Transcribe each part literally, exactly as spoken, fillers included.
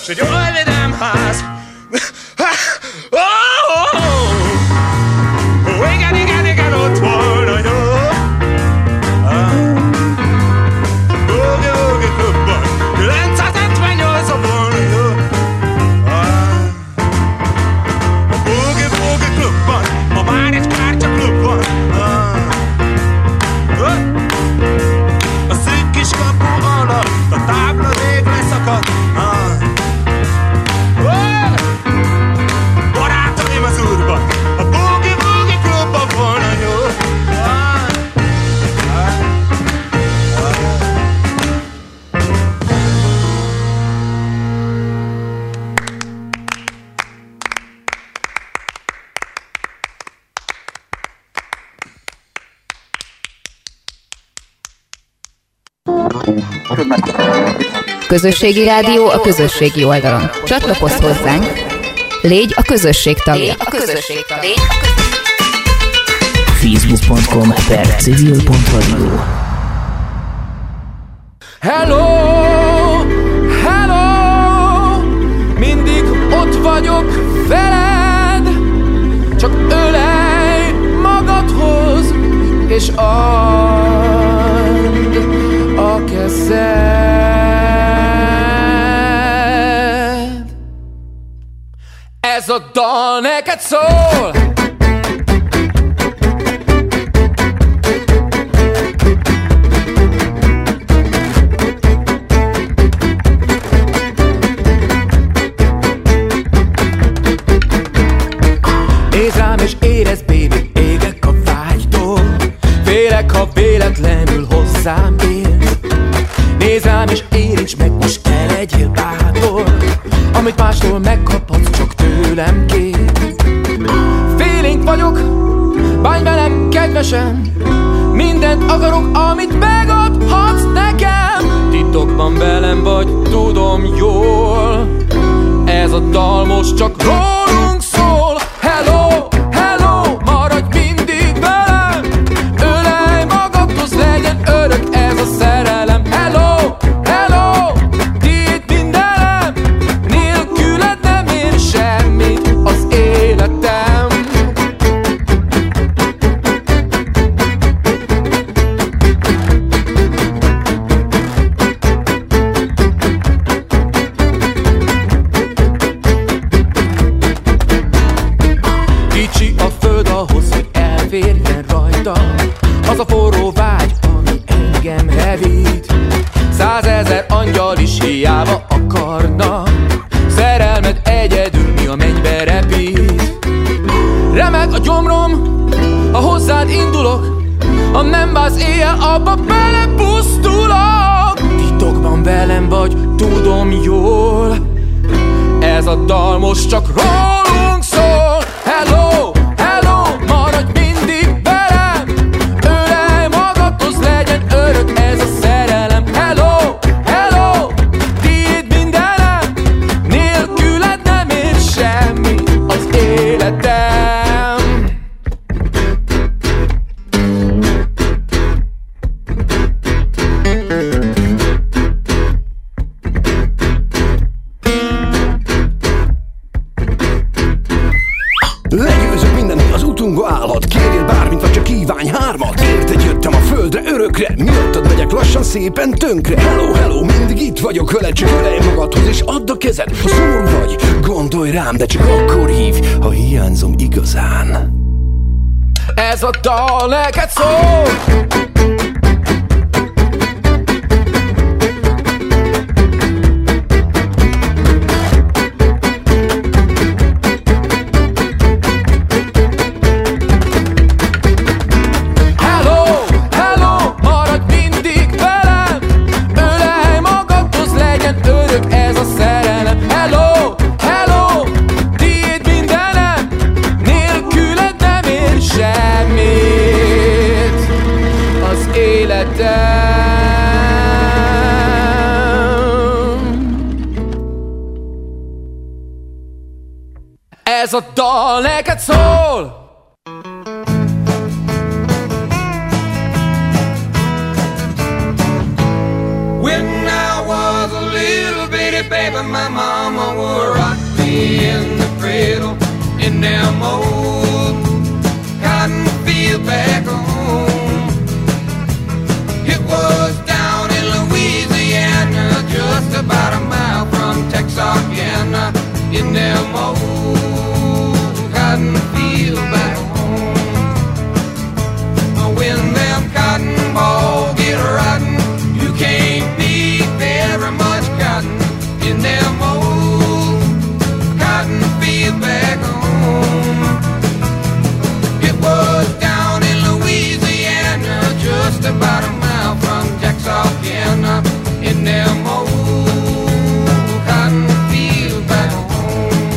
és egy oly vidám ház. Oh, oh, oh. Oh, igen, igen, igen, ott volna jó. Boogie, boogie klubban kilencszázhetvennyolcban volna jó. A boogie, boogie klubban ma már egy kártyaklub van. A szűk kis kapu alatt a tábla rég leszakadt. Barátaim az úrban, a boogie, boogie klubban volna jó. Közösségi rádió a közösségi oldalon. Csatlakozz hozzánk, légy a közösség tagja. a közösség tagja. facebook pont com per civil pont radio. Hello, hello, mindig ott vagyok veled, csak ölelj magadhoz, és add a kezed. Ez a dal neked szól. Nézd rám és érezd, baby, égek a vágytól. Félek, ha véletlenül hozzám érsz. Nézd rám és érints meg, most ne legyél bátor. Amit mástól megkaphatsz, csak tőlem kér. Félénk vagyok, bánj velem kedvesen. Mindent akarok, amit megadhatsz nekem. Titokban velem vagy, tudom jól. Ez a dal most csak rólunk szól. Hello, hello, maradj mindig velem. Ölelj magadhoz, legyen örök ez a szerelem. Hello, hello, tiéd mindenem. Nélküled nem ér semmit az életem. Kicsi a föld ahhoz, hogy elférjen rajta az a forró vágy, ami engem hevít. Százezer angyal is hiába akarna. Szerelmed egyedül mi a mennybe repít. Remeg a gyomrom, ha hozzád indulok. Ha nem válsz éjjel, abba belepusztulok. Titokban velem vagy, tudom jól. Ez a dal most csak rólunk szól. Hello, hello, maradj mindig velem. Ölelj magadhoz, legyen örök ez a szerelem. Hello, hello, tiéd mindenem. Nélküled nem ér semmi az életem. Legyőzök mindennél, az utunkba állhat. Kérjél bármit, vagy csak kívánj hármat. Érted jöttem a földre örökre. Miattad megyek lassan szépen tönkre. Hello, hello, mindig itt vagyok vele. Csak ölelj magadhoz és add a kezed. Ha szomorú vagy, gondolj rám, de csak akkor hívj, ha hiányzom igazán. Ez a dal neked szól. Ez a dal neked szól. When I was a little bit bitty baby, my mama would rock me in the cradle in them old cotton field back home. It was down in Louisiana, just about a mile from Texarkana, in them old cotton field back home. When them cotton balls get rotten, you can't pick very much cotton in them old cotton field back home. It was down in Louisiana, just about a mile from Texarkana, in them old cotton field back home.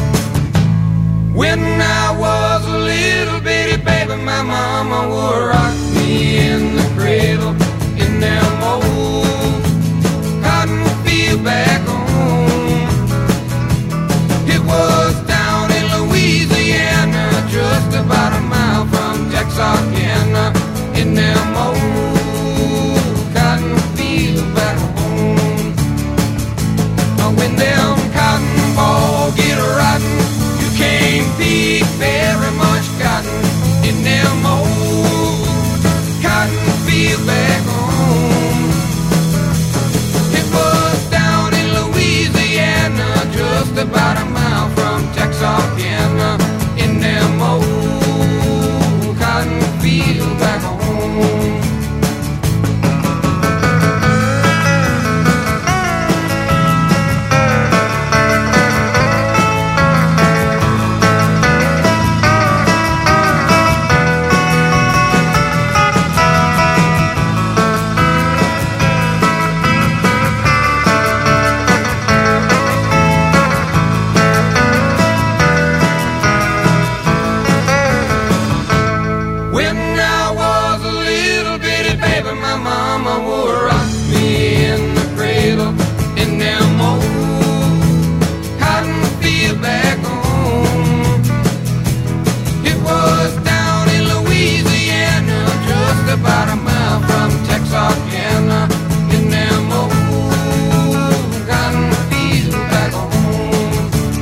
When I was a little bitty baby, my mama would rock me in the cradle in them old cotton field back home. It was down in Louisiana, just about a mile from Texarkana, in them old cotton field back home. When them cotton balls get rotten, you can't pick very much cotton in them old cotton field back home. It was down in Louisiana, just about a mile from Texarkana, in them old cotton field back home. About a mile from Texarkana, in them old cotton field back home.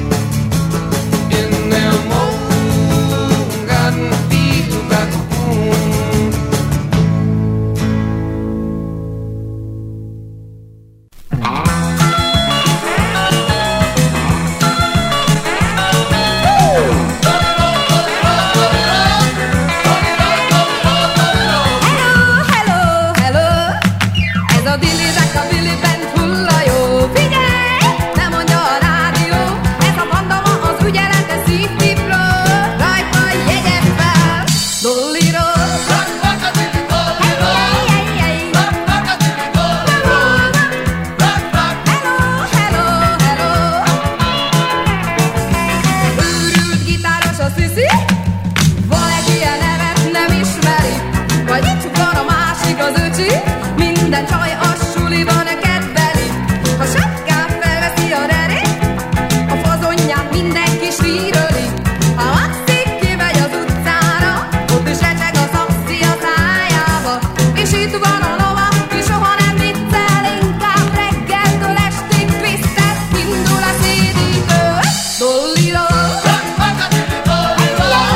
In them old cotton field back home. Indul a szédítő, Dolliro.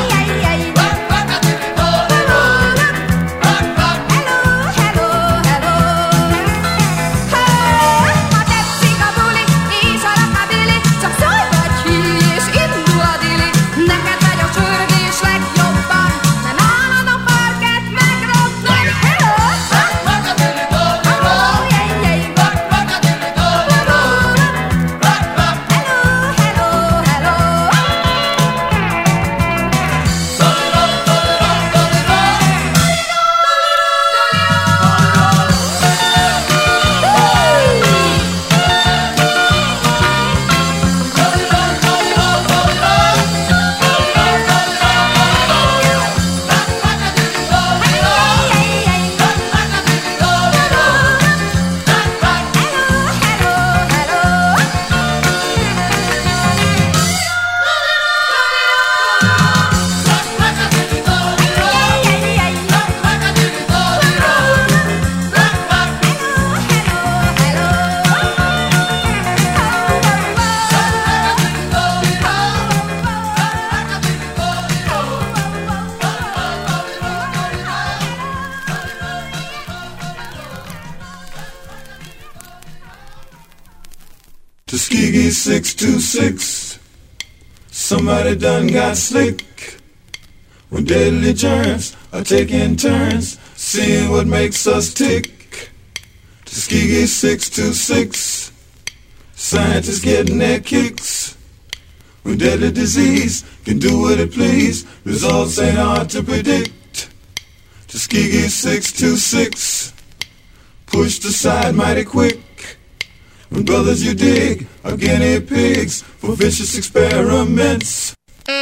Tuskegee six two six. Somebody done got slick when deadly germs are taking turns, seeing what makes us tick. Tuskegee six two six. Scientists getting their kicks when deadly disease can do what it please. Results ain't hard to predict. Tuskegee six two six. Pushed aside mighty quick when brothers you dig are guinea pigs for vicious experiments.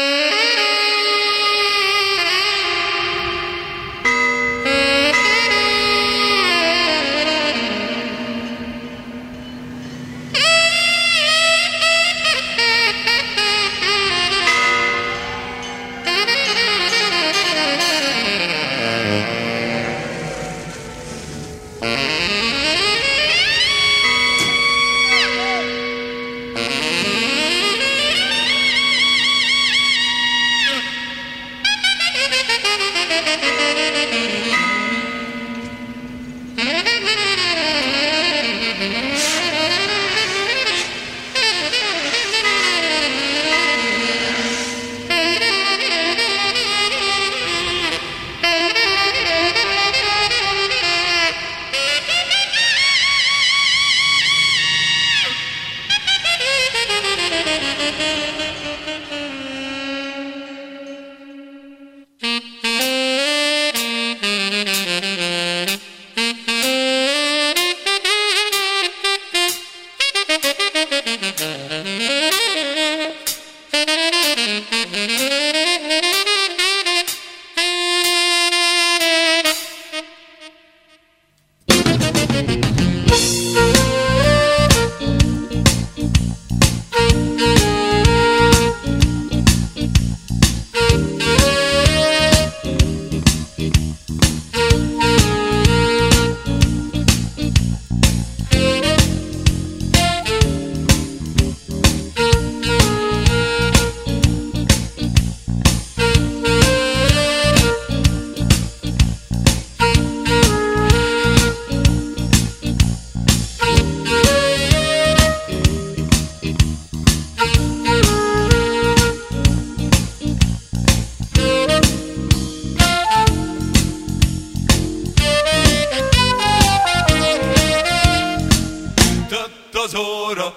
az óra,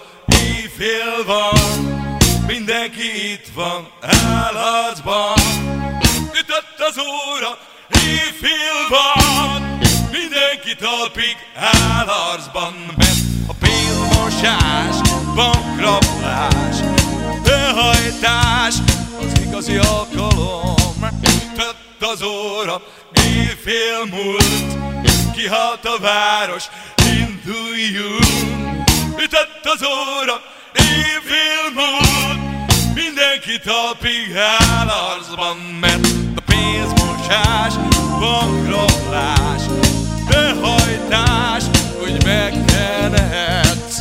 éjfél van, mindenki itt van állatban. Ütött az óra, éjfél van, mindenki talpig állarcban. Mert a pénzmosás, bankrablás, behajtás az igazi alkalom. Ütött az óra, éjfél múlt, kihalt a város, induljunk. Ütött az óra, éjfél múlt, mindenki talpig állarcban. Mert a pénzmosás, bankrablás, behajtás, hogy megtehetsz.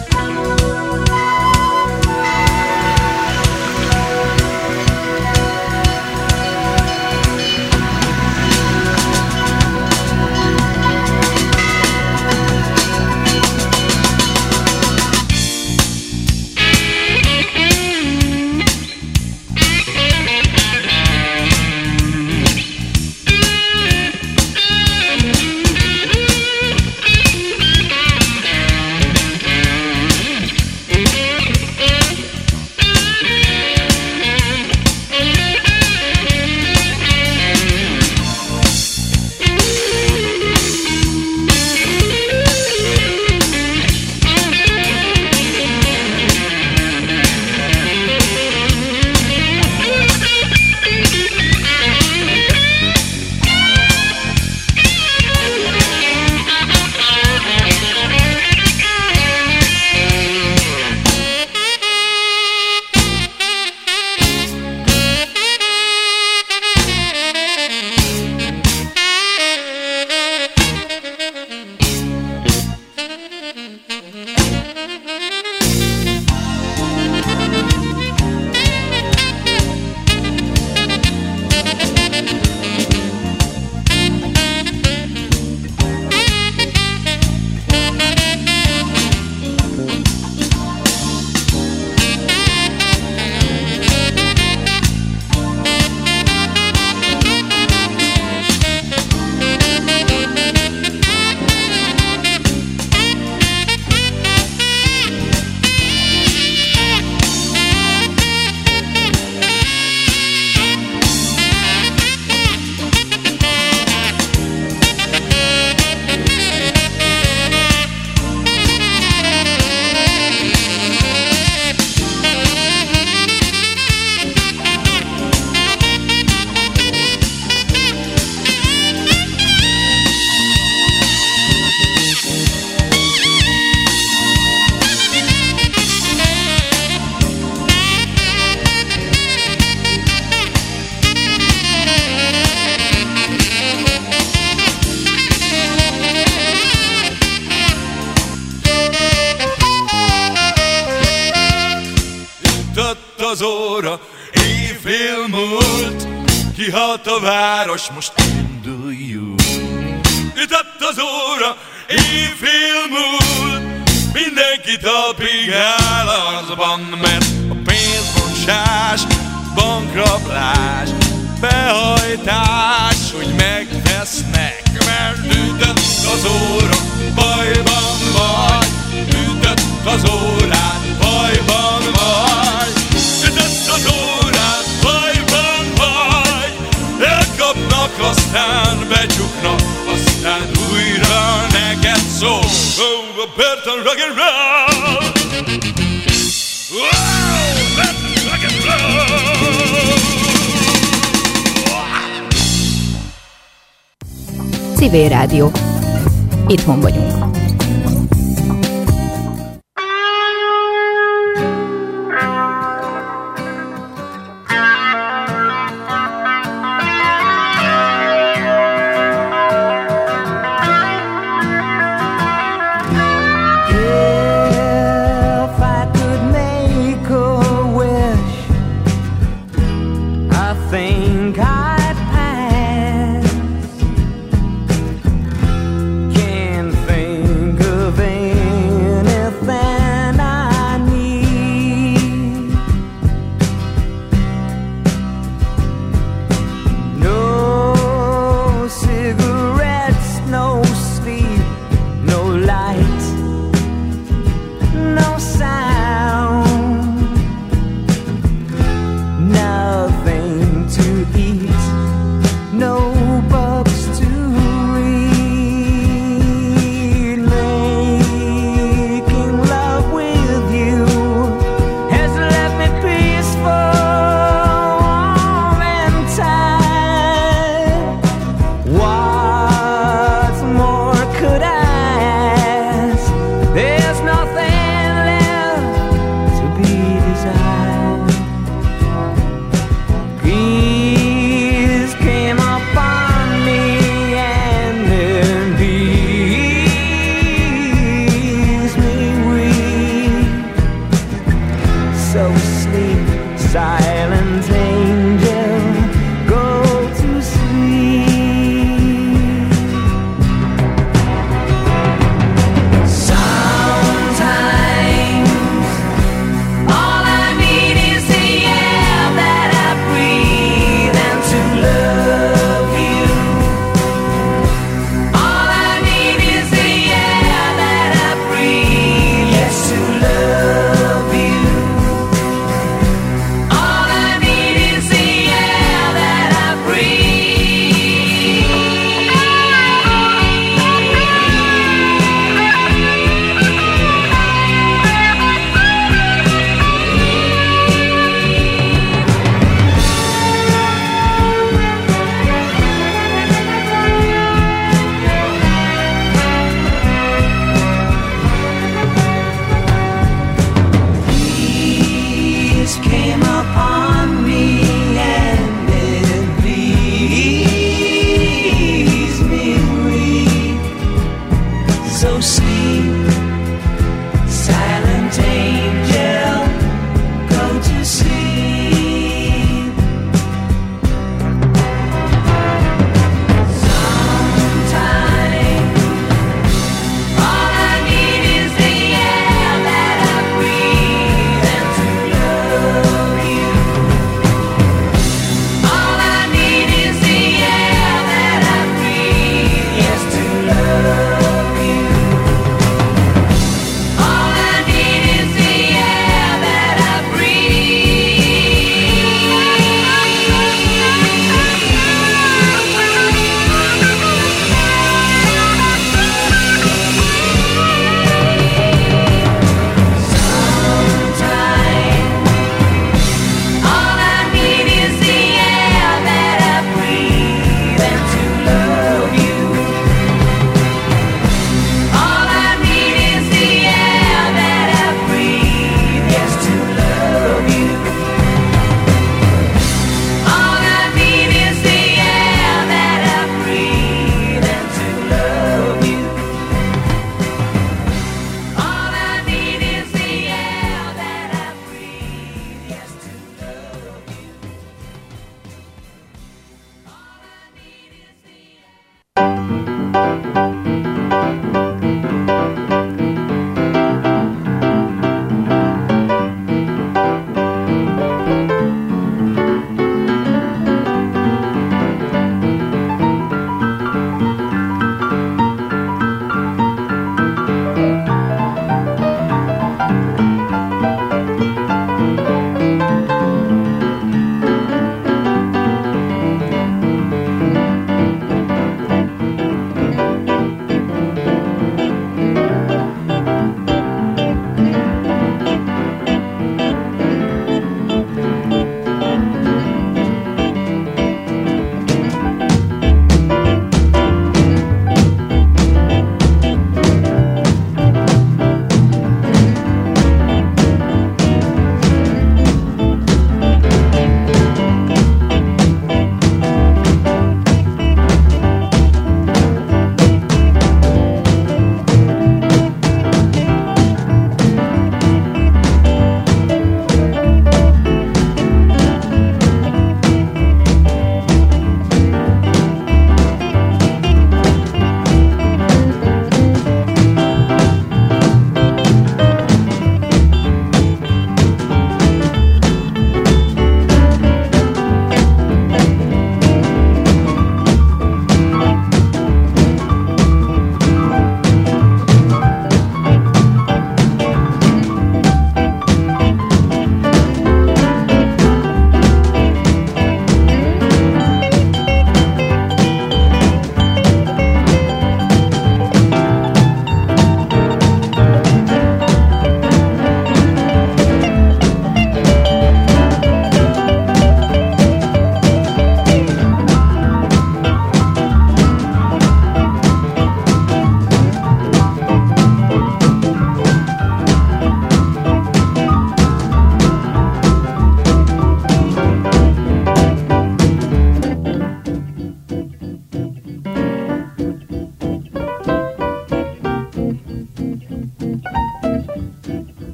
kihalt a város, most induljunk. Ütött az óra, éjfél múlt, mindenki talpig áll azban, mert a pénzmosás, bankrablás, behajtás, hogy megvesznek, mert ütött az óra, bajban vagy, ütött az órát, bajban vagy, ütött az órát, bajban vagy, elkapnak, aztán becsuknak, aztán újra neked szól. Oh, a Burton rock'n'roll! Wow, Burton rock'n'roll! Civil Rádió. Itthon vagyunk. To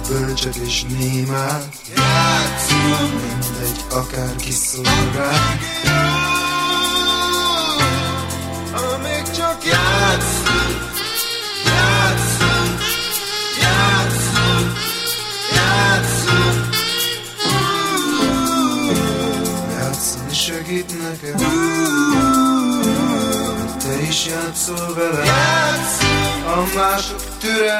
bölcsek és némák. Játszunk, mindegy, akárki szól rá. Amíg csak játszunk, játszunk, játszunk, játszunk. Játszani segít neked, te is játszol vele. A mások türel